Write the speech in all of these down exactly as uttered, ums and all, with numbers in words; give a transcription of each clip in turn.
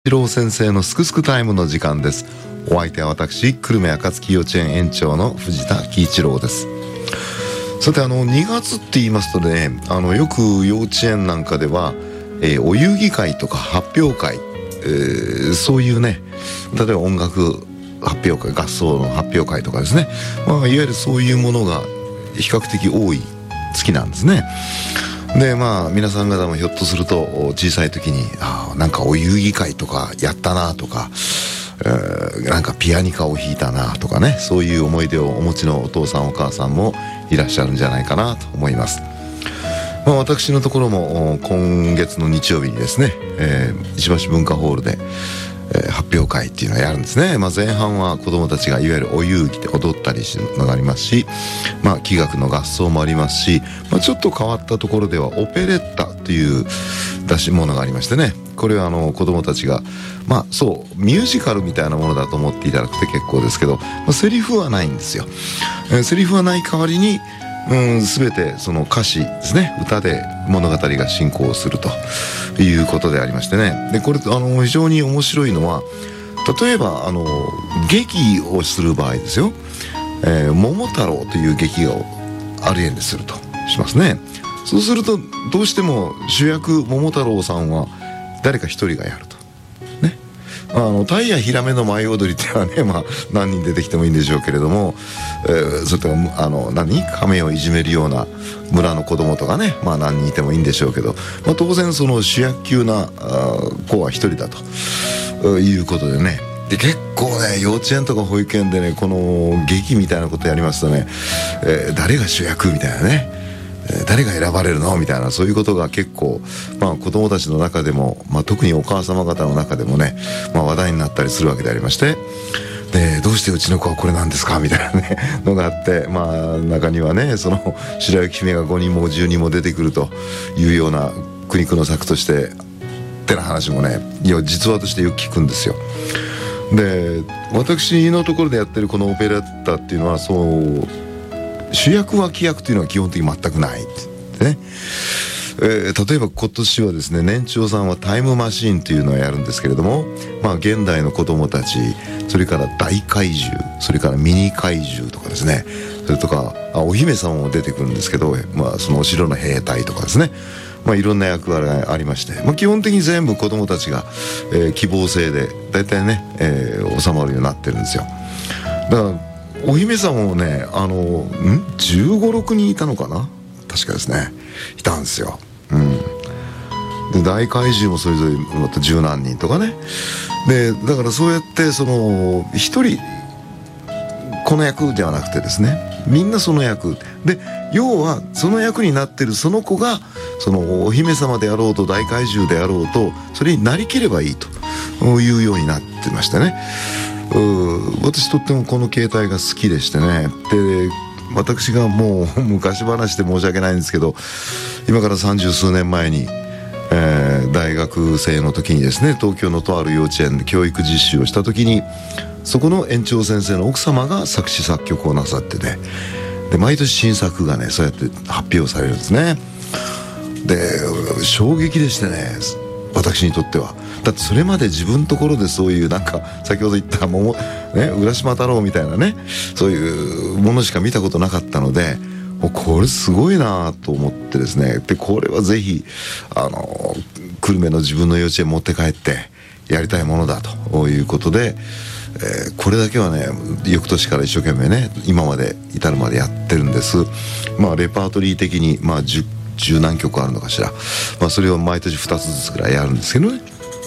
一郎先生のすくすくタイムの時間です。お相手は私、久留米暁幼稚園園長の藤田喜一郎です。さて、あのにがつって言いますとね、あのよく幼稚園なんかでは、えー、お遊戯会とか発表会、えー、そういうね、例えば音楽発表会、合奏の発表会とかですね、まあ、いわゆるそういうものが比較的多い月なんですね。でまあ皆さん方もひょっとすると小さい時にあなんかお遊戯会とかやったなとか、えー、なんかピアニカを弾いたなとかね、そういう思い出をお持ちのお父さんお母さんもいらっしゃるんじゃないかなと思います。まあ、私のところも今月の日曜日にですね、えー、石橋文化ホールでえー、発表会っていうのをやるんですね。まあ、前半は子どもたちがいわゆるお遊戯で踊ったりするのがありますし、まあ、器楽の合奏もありますし、まあ、ちょっと変わったところではオペレッタという出し物がありましてね、これはあの子どもたちがまあそうミュージカルみたいなものだと思っていただくと結構ですけど、まあ、セリフはないんですよ。えー、セリフはない代わりにうん、全てその歌詞ですね、歌で物語が進行するということでありましてね。でこれあの非常に面白いのは、例えばあの劇をする場合ですよ、えー、桃太郎という劇画をある園でするとしますね。そうするとどうしても主役桃太郎さんは誰か一人がやるとね。あのタイやヒラメの舞踊りっていうのはね、まあ、何人出てきてもいいんでしょうけれども、えー、それとかあの何亀をいじめるような村の子供とかね、まあ何人いてもいいんでしょうけど、まあ、当然その主役級な子は一人だということでね。で結構ね幼稚園とか保育園でねこの劇みたいなことやりますとね、えー、誰が主役みたいなね、誰が選ばれるのみたいな、そういうことが結構、まあ、子どもたちの中でも、まあ、特にお母様方の中でもね、まあ、話題になったりするわけでありまして、でどうしてうちの子はこれなんですかみたいなねのがあって、まあ、中にはねその白雪姫がごにんもじゅうにんも出てくるというような苦肉の策としてってな話もね、いや実話としてよく聞くんですよ。で私のところでやってるこのオペラッタっていうのはそう主役脇役というのは基本的に全くないってね、えー、例えば今年はですね、年長さんはタイムマシーンというのをやるんですけれども、まあ現代の子供たち、それから大怪獣、それからミニ怪獣とかですね、それとかあお姫様も出てくるんですけど、まあそのお城の兵隊とかですね、まあいろんな役割がありまして、まあ、基本的に全部子供たちが、えー、希望性で大体ね、えー、収まるようになってるんですよ。だからお姫様もね、あのんじゅうご、ろくにんいたのかな、確かですね、いたんですよ。うん、で大怪獣もそれぞれまた十何人とかね。でだからそうやってその一人この役ではなくてですね、みんなその役で、要はその役になってるその子がそのお姫様であろうと大怪獣であろうとそれになりきればいいというようになってましてね。私とってもこの形態が好きでしてね。で私がもう昔話で申し訳ないんですけど、今から三十数年前に、えー、大学生の時にですね、東京のとある幼稚園で教育実習をした時に、そこの園長先生の奥様が作詞作曲をなさってて、で毎年新作がねそうやって発表されるんですね。で衝撃でしてね、私にとっては。だってそれまで自分のところでそういうなんか先ほど言った桃、ね、浦島太郎みたいなね、そういうものしか見たことなかったので、これすごいなと思ってですね。でこれはぜひあの久留米の自分の幼稚園持って帰ってやりたいものだということで、えー、これだけはね翌年から一生懸命ね今まで至るまでやってるんです。まあレパートリー的にまあじゅう十何曲あるのかしら、まあ、それを毎年ふたつずつぐらいやるんですけどね。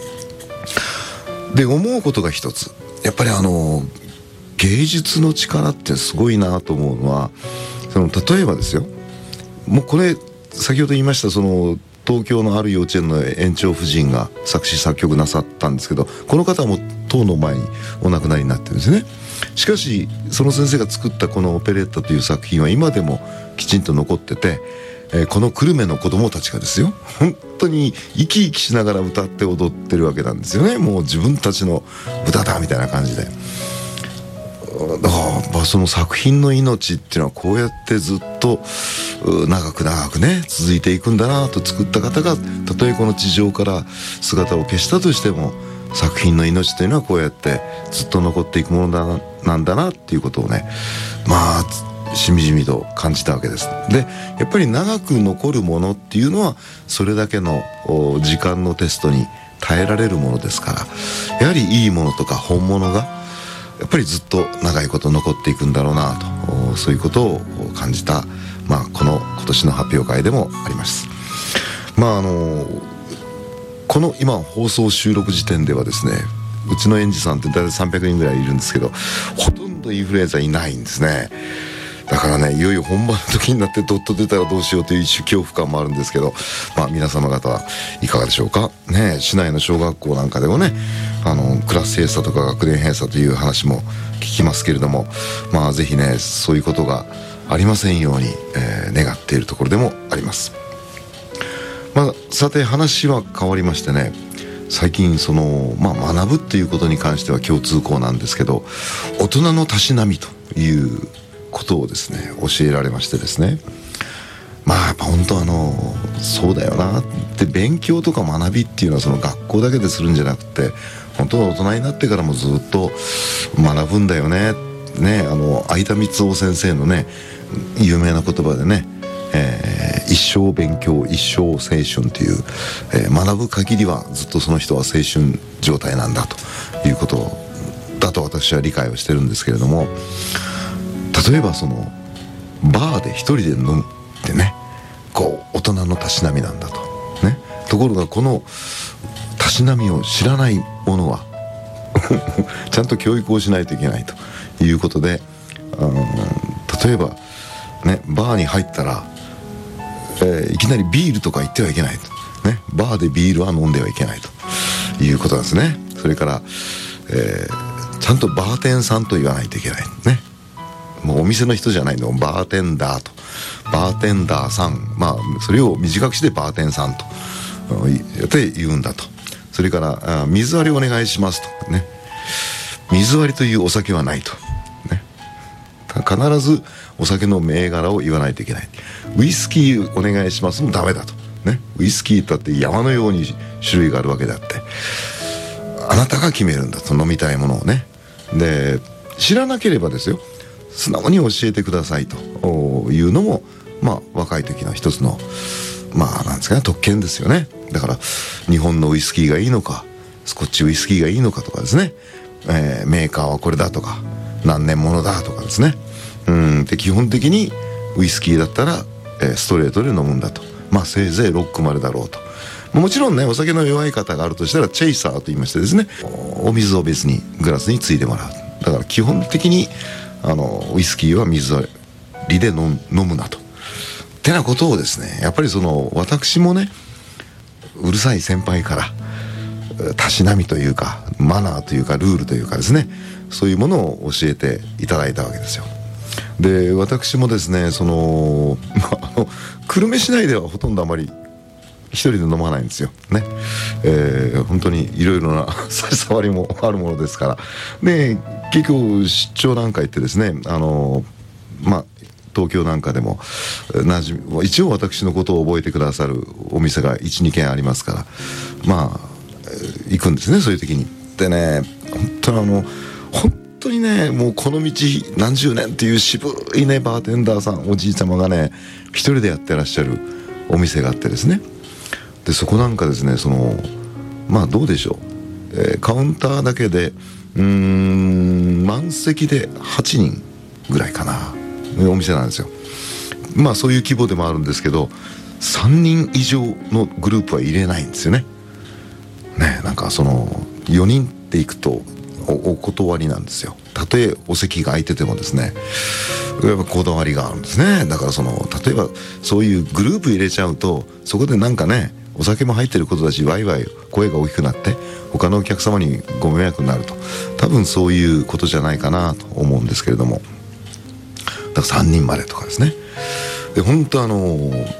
で思うことが一つ、やっぱりあの芸術の力ってすごいなと思うのは、その例えばですよ、もうこれ先ほど言いましたその東京のある幼稚園の園長夫人が作詞作曲なさったんですけど、この方はもう当の前にお亡くなりになってるんですね。しかしその先生が作ったこのオペレッタという作品は今でもきちんと残ってて、えー、この久留米の子供たちがですよ、本当に生き生きしながら歌って踊ってるわけなんですよね。もう自分たちの歌だみたいな感じで。だからその作品の命っていうのはこうやってずっと長く長くね続いていくんだなと、作った方がたとえこの地上から姿を消したとしても作品の命というのはこうやってずっと残っていくものだな、なんだなっていうことをね、まあしみじみと感じたわけです。でやっぱり長く残るものっていうのはそれだけの時間のテストに耐えられるものですから、やはりいいものとか本物がやっぱりずっと長いこと残っていくんだろうなと、そういうことを感じた、まあ、この今年の発表会でもあります。まああのこの今放送収録時点ではですね、うちの園児さんって大体さんびゃくにんぐらいいるんですけど、ほとんどインフルエンザいないんですね。だからね、いよいよ本番の時になってドッと出たらどうしようという一種恐怖感もあるんですけど、まあ皆様方はいかがでしょうかね。市内の小学校なんかでもね、あのクラス閉鎖とか学年閉鎖という話も聞きますけれども、まあぜひね、そういうことがありませんように、えー、願っているところでもあります。まあ、さて話は変わりましてね、最近その、まあ、学ぶっていうことに関しては共通項なんですけど、大人のたしなみということをですね教えられましてですね、まあやっぱ本当あのそうだよなって、勉強とか学びっていうのはその学校だけでするんじゃなくて、本当は大人になってからもずっと学ぶんだよね。ね、あの相田光雄先生のね有名な言葉でね、えー、一生勉強一生青春という、えー、学ぶ限りはずっとその人は青春状態なんだということだと私は理解をしてるんですけれども、例えばそのバーで一人で飲むってね、こう大人のたしなみなんだとね。ところがこのたしなみを知らない者はちゃんと教育をしないといけないということで、うん、例えばね、バーに入ったらえー、いきなりビールとか言ってはいけないと、ね、バーでビールは飲んではいけないということなんですね。それから、えー、ちゃんとバーテンさんと言わないといけないね。もうお店の人じゃないの、バーテンダーと、バーテンダーさん、まあそれを短くしてバーテンさんとって言うんだと。それから水割りお願いしますとね、水割りというお酒はないとね。必ずお酒の銘柄を言わないといけない。ウイスキーお願いしますもダメだとね。ウイスキーだって山のように種類があるわけであって、あなたが決めるんだと、飲みたいものをね。で知らなければですよ、素直に教えてくださいというのも、まあ若い時の一つのまあなんですかね、特権ですよね。だから日本のウイスキーがいいのか、スコッチウイスキーがいいのかとかですね、えー、メーカーはこれだとか何年ものだとかですね、うんで基本的にウイスキーだったら、えー、ストレートで飲むんだと、まあせいぜいロックまでだろうと。もちろんね、お酒の弱い方があるとしたらチェイサーと言いましてですね、お水を別にグラスについてもらう。だから基本的にあのウイスキーは水割りで飲むなとってなことをですね、やっぱりその私もね、うるさい先輩からたしなみというかマナーというかルールというかですね、そういうものを教えていただいたわけですよ。で私もですね、その、まあ、あの久留米市内ではほとんどあまり一人で飲まないんですよね。えー、本当にいろいろな差し障りもあるものですから。で結局出張なんか行ってですね、あのまあ東京なんかでもなじみ、一応私のことを覚えてくださるお店が いちに 軒ありますから、まあ行くんですね、そういう時に。でね、本当にあの本当にね、もうこの道何十年っていう渋いねバーテンダーさん、おじいちゃまがね一人でやってらっしゃるお店があってですね、でそこなんかですね、そのまあどうでしょう、えー、カウンターだけでうーん満席ではちにんぐらいかなお店なんですよ。まあそういう規模でもあるんですけど、さんにん以上のグループは入れないんですよね。ね、なんかそのよにんっていくと お, お断りなんですよ。たとえお席が空いててもですね、やっぱこだわりがあるんですね。だからその例えばそういうグループ入れちゃうと、そこでなんかね、お酒も入ってることだし、ワイワイ声が大きくなって他のお客様にご迷惑になると、多分そういうことじゃないかなと思うんですけれども、だからさんにんまでとかですね。で本当あの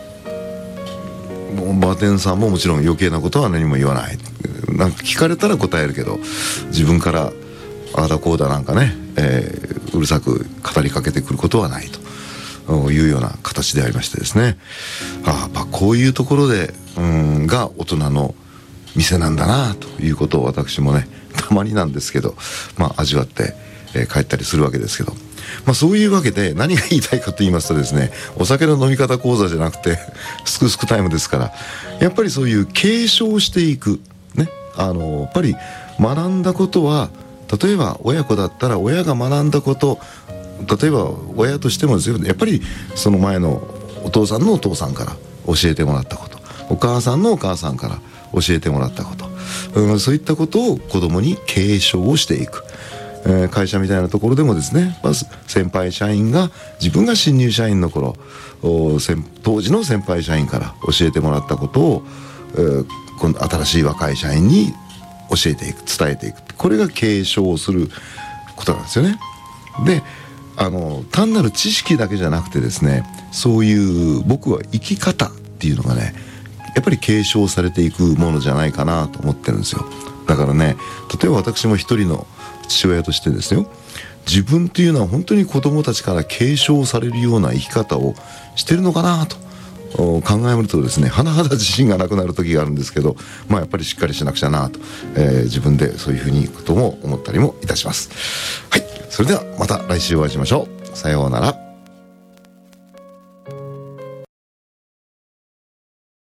バーテンさんももちろん余計なことは何も言わない。なんか聞かれたら答えるけど、自分からああだこうだなんかね、えー、うるさく語りかけてくることはないというような形でありましてですね、ああ、まあ、こういうところでうんが大人の店なんだなということを私もねたまになんですけど、まあ、味わって、えー、帰ったりするわけですけど、まあ、そういうわけで何が言いたいかと言いますとですね、お酒の飲み方講座じゃなくてすくすくタイムですから、やっぱりそういう継承していくね、あのやっぱり学んだことは、例えば親子だったら親が学んだこと、例えば親としてもですよ、やっぱりその前のお父さんのお父さんから教えてもらったこと、お母さんのお母さんから教えてもらったこと、うん、そういったことを子供に継承をしていく、えー、会社みたいなところでもですね、まず先輩社員が自分が新入社員の頃、当時の先輩社員から教えてもらったことを、えー、今度新しい若い社員に教えていく、伝えていく、これが継承することなんですよね。で、あの単なる知識だけじゃなくてですね、そういう僕は生き方っていうのがね、やっぱり継承されていくものじゃないかなと思ってるんですよ。だからね、例えば私も一人の父親としてですよ、自分っていうのは本当に子供たちから継承されるような生き方をしてるのかなと考えるとですね、甚だ自信がなくなる時があるんですけど、まあやっぱりしっかりしなくちゃなと、えー、自分でそういうふうにことも思ったりもいたします。はい、それではまた来週お会いしましょう。さようなら。